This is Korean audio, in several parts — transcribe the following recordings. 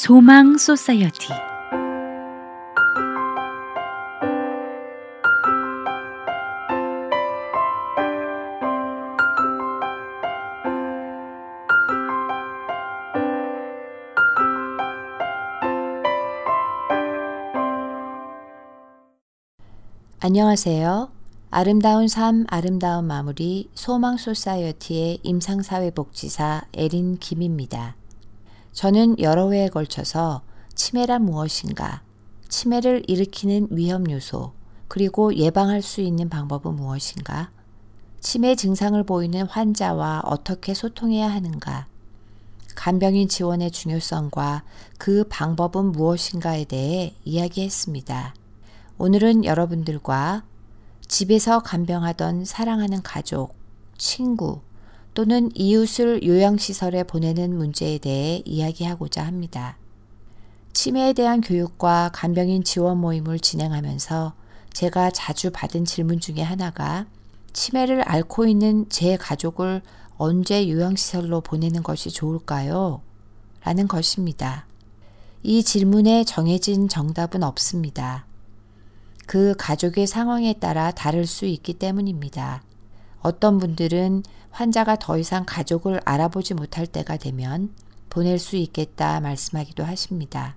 소망 소사이어티. 안녕하세요. 아름다운 삶, 아름다운 마무리 소망 소사이어티의 임상사회복지사 에린 김입니다. 저는 여러 회에 걸쳐서 치매란 무엇인가, 치매를 일으키는 위험 요소, 그리고 예방할 수 있는 방법은 무엇인가, 치매 증상을 보이는 환자와 어떻게 소통해야 하는가, 간병인 지원의 중요성과 그 방법은 무엇인가에 대해 이야기했습니다. 오늘은 여러분들과 집에서 간병하던 사랑하는 가족, 친구 또는 이웃을 요양시설에 보내는 문제에 대해 이야기하고자 합니다. 치매에 대한 교육과 간병인 지원 모임을 진행하면서 제가 자주 받은 질문 중에 하나가 치매를 앓고 있는 제 가족을 언제 요양시설로 보내는 것이 좋을까요? 라는 것입니다. 이 질문에 정해진 정답은 없습니다. 그 가족의 상황에 따라 다를 수 있기 때문입니다. 어떤 분들은 환자가 더 이상 가족을 알아보지 못할 때가 되면 보낼 수 있겠다 말씀하기도 하십니다.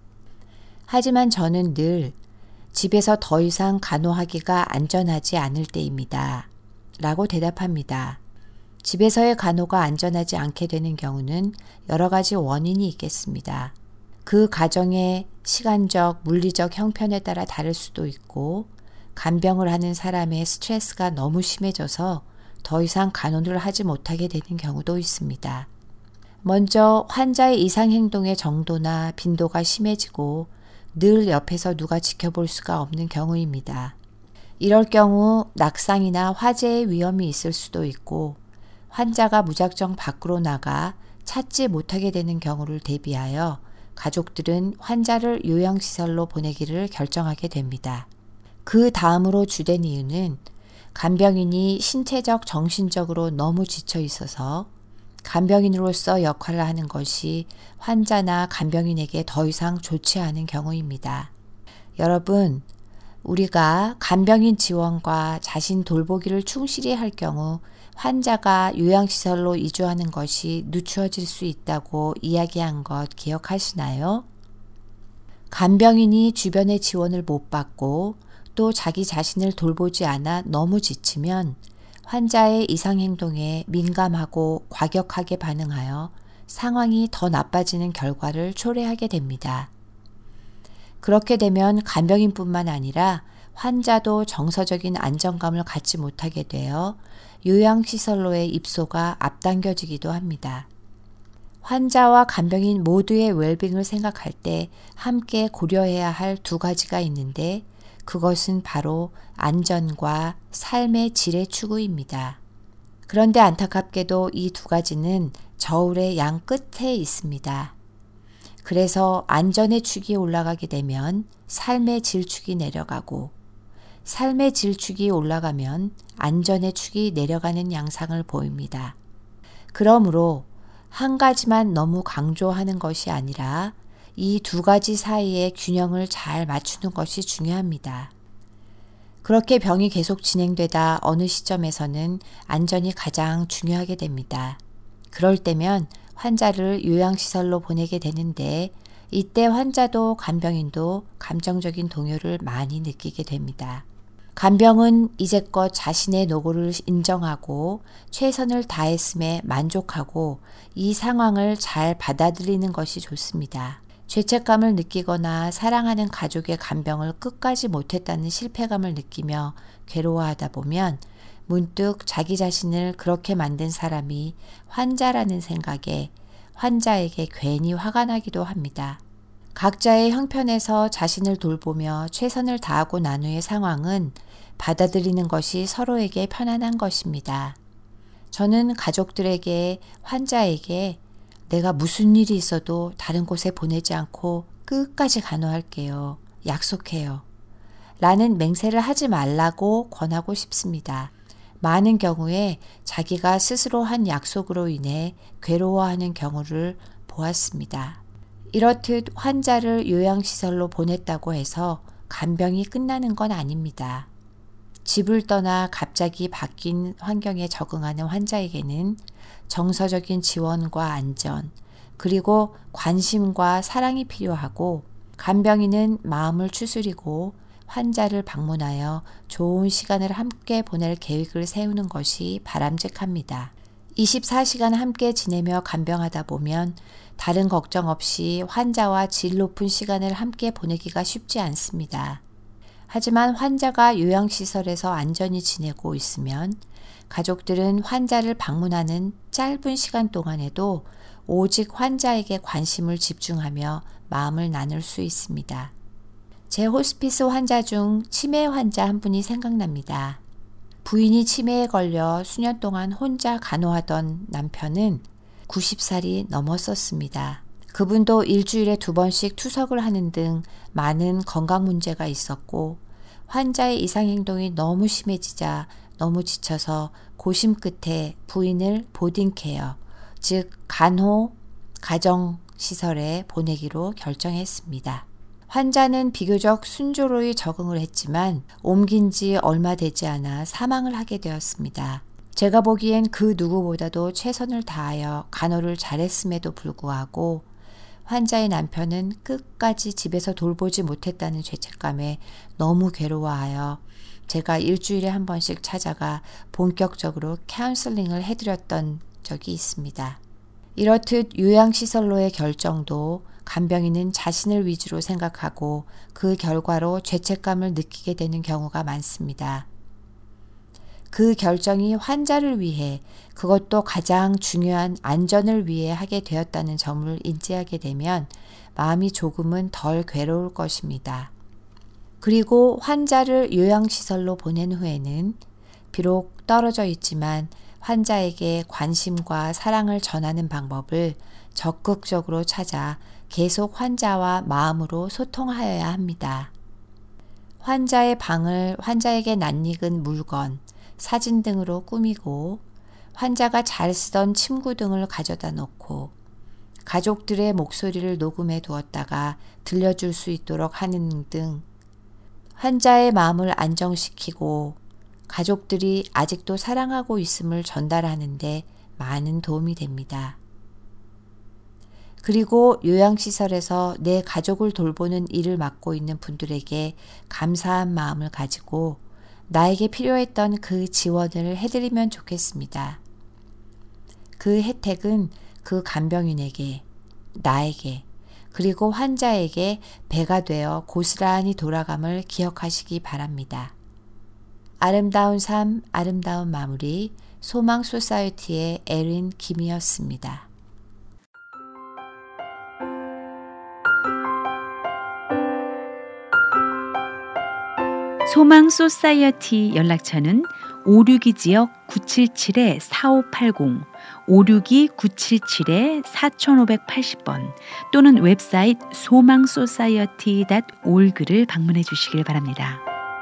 하지만 저는 늘 집에서 더 이상 간호하기가 안전하지 않을 때입니다. 라고 대답합니다. 집에서의 간호가 안전하지 않게 되는 경우는 여러 가지 원인이 있겠습니다. 그 가정의 시간적, 물리적 형편에 따라 다를 수도 있고 간병을 하는 사람의 스트레스가 너무 심해져서 더 이상 간호를 하지 못하게 되는 경우도 있습니다. 먼저 환자의 이상 행동의 정도나 빈도가 심해지고 늘 옆에서 누가 지켜볼 수가 없는 경우입니다. 이럴 경우 낙상이나 화재의 위험이 있을 수도 있고 환자가 무작정 밖으로 나가 찾지 못하게 되는 경우를 대비하여 가족들은 환자를 요양시설로 보내기를 결정하게 됩니다. 그 다음으로 주된 이유는 간병인이 신체적, 정신적으로 너무 지쳐 있어서 간병인으로서 역할을 하는 것이 환자나 간병인에게 더 이상 좋지 않은 경우입니다. 여러분, 우리가 간병인 지원과 자신 돌보기를 충실히 할 경우 환자가 요양시설로 이주하는 것이 늦추어질 수 있다고 이야기한 것 기억하시나요? 간병인이 주변의 지원을 못 받고 또 자기 자신을 돌보지 않아 너무 지치면 환자의 이상행동에 민감하고 과격하게 반응하여 상황이 더 나빠지는 결과를 초래하게 됩니다. 그렇게 되면 간병인뿐만 아니라 환자도 정서적인 안정감을 갖지 못하게 되어 요양시설로의 입소가 앞당겨지기도 합니다. 환자와 간병인 모두의 웰빙을 생각할 때 함께 고려해야 할 두 가지가 있는데 그것은 바로 안전과 삶의 질의 추구입니다. 그런데 안타깝게도 이 두 가지는 저울의 양 끝에 있습니다. 그래서 안전의 축이 올라가게 되면 삶의 질축이 내려가고 삶의 질축이 올라가면 안전의 축이 내려가는 양상을 보입니다. 그러므로 한 가지만 너무 강조하는 것이 아니라 이 두 가지 사이의 균형을 잘 맞추는 것이 중요합니다. 그렇게 병이 계속 진행되다 어느 시점에서는 안전이 가장 중요하게 됩니다. 그럴 때면 환자를 요양시설로 보내게 되는데 이때 환자도 간병인도 감정적인 동요를 많이 느끼게 됩니다. 간병은 이제껏 자신의 노고를 인정하고 최선을 다했음에 만족하고 이 상황을 잘 받아들이는 것이 좋습니다. 죄책감을 느끼거나 사랑하는 가족의 간병을 끝까지 못했다는 실패감을 느끼며 괴로워하다 보면 문득 자기 자신을 그렇게 만든 사람이 환자라는 생각에 환자에게 괜히 화가 나기도 합니다. 각자의 형편에서 자신을 돌보며 최선을 다하고 난 후의 상황은 받아들이는 것이 서로에게 편안한 것입니다. 저는 가족들에게, 환자에게 내가 무슨 일이 있어도 다른 곳에 보내지 않고 끝까지 간호할게요. 약속해요. 라는 맹세를 하지 말라고 권하고 싶습니다. 많은 경우에 자기가 스스로 한 약속으로 인해 괴로워하는 경우를 보았습니다. 이렇듯 환자를 요양시설로 보냈다고 해서 간병이 끝나는 건 아닙니다. 집을 떠나 갑자기 바뀐 환경에 적응하는 환자에게는 정서적인 지원과 안전, 그리고 관심과 사랑이 필요하고, 간병인은 마음을 추스리고 환자를 방문하여 좋은 시간을 함께 보낼 계획을 세우는 것이 바람직합니다. 24시간 함께 지내며 간병하다 보면 다른 걱정 없이 환자와 질 높은 시간을 함께 보내기가 쉽지 않습니다. 하지만 환자가 요양시설에서 안전히 지내고 있으면 가족들은 환자를 방문하는 짧은 시간 동안에도 오직 환자에게 관심을 집중하며 마음을 나눌 수 있습니다. 제 호스피스 환자 중 치매 환자 한 분이 생각납니다. 부인이 치매에 걸려 수년 동안 혼자 간호하던 남편은 90살이 넘었었습니다. 그분도 일주일에 2번씩 투석을 하는 등 많은 건강 문제가 있었고, 환자의 이상행동이 너무 심해지자 너무 지쳐서 고심 끝에 부인을 보딩케어, 즉 간호, 가정시설에 보내기로 결정했습니다. 환자는 비교적 순조로이 적응을 했지만 옮긴 지 얼마 되지 않아 사망을 하게 되었습니다. 제가 보기엔 그 누구보다도 최선을 다하여 간호를 잘했음에도 불구하고 환자의 남편은 끝까지 집에서 돌보지 못했다는 죄책감에 너무 괴로워하여 제가 일주일에 한 번씩 찾아가 본격적으로 카운슬링을 해드렸던 적이 있습니다. 이렇듯 요양시설로의 결정도 간병인은 자신을 위주로 생각하고 그 결과로 죄책감을 느끼게 되는 경우가 많습니다. 그 결정이 환자를 위해, 그것도 가장 중요한 안전을 위해 하게 되었다는 점을 인지하게 되면 마음이 조금은 덜 괴로울 것입니다. 그리고 환자를 요양시설로 보낸 후에는 비록 떨어져 있지만 환자에게 관심과 사랑을 전하는 방법을 적극적으로 찾아 계속 환자와 마음으로 소통하여야 합니다. 환자의 방을 환자에게 낯익은 물건, 사진 등으로 꾸미고, 환자가 잘 쓰던 침구 등을 가져다 놓고, 가족들의 목소리를 녹음해 두었다가 들려줄 수 있도록 하는 등 환자의 마음을 안정시키고 가족들이 아직도 사랑하고 있음을 전달하는 데 많은 도움이 됩니다. 그리고 요양시설에서 내 가족을 돌보는 일을 맡고 있는 분들에게 감사한 마음을 가지고 나에게 필요했던 그 지원을 해드리면 좋겠습니다. 그 혜택은 그 간병인에게, 나에게, 그리고 환자에게 배가 되어 고스란히 돌아감을 기억하시기 바랍니다. 아름다운 삶, 아름다운 마무리, 소망 소사이어티의 에린 김이었습니다. 소망 소사이어티 연락처는 562지역 977-4580, 562-977-4580번 또는 웹사이트 somangsociety.org를 방문해 주시길 바랍니다.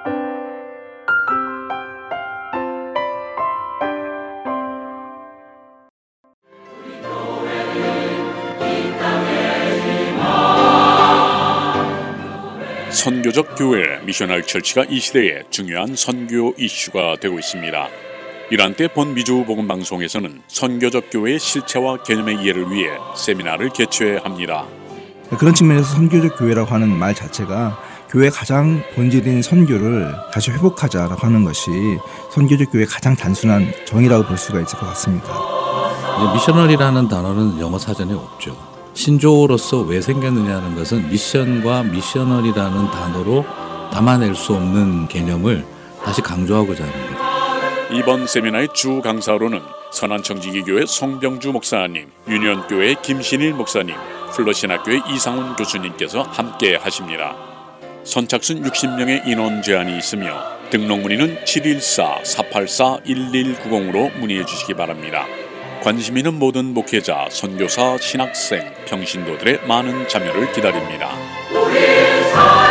선교적 교회 미셔널 처치가 이 시대의 중요한 선교 이슈가 되고 있습니다. 이러한 때 본 미주 복음 방송에서는 선교적 교회의 실체와 개념의 이해를 위해 세미나를 개최해야 합니다. 그런 측면에서 선교적 교회라고 하는 말 자체가 교회의 가장 본질인 선교를 다시 회복하자라고 하는 것이 선교적 교회의 가장 단순한 정의라고 볼 수가 있을 것 같습니다. 미셔널이라는 단어는 영어 사전에 없죠. 신조어로서 왜 생겼느냐는 것은 미션과 미셔널이라는 단어로 담아낼 수 없는 개념을 다시 강조하고자 하는 거죠. 이번 세미나의 주 강사로는 선한청지기교회 송병주 목사님, 유년교회 김신일 목사님, 플러신학교의 이상훈 교수님께서 함께 하십니다. 선착순 60명의 인원 제한이 있으며 등록 문의는 714-484-1190으로 문의해 주시기 바랍니다. 관심 있는 모든 목회자, 선교사, 신학생, 평신도들의 많은 참여를 기다립니다.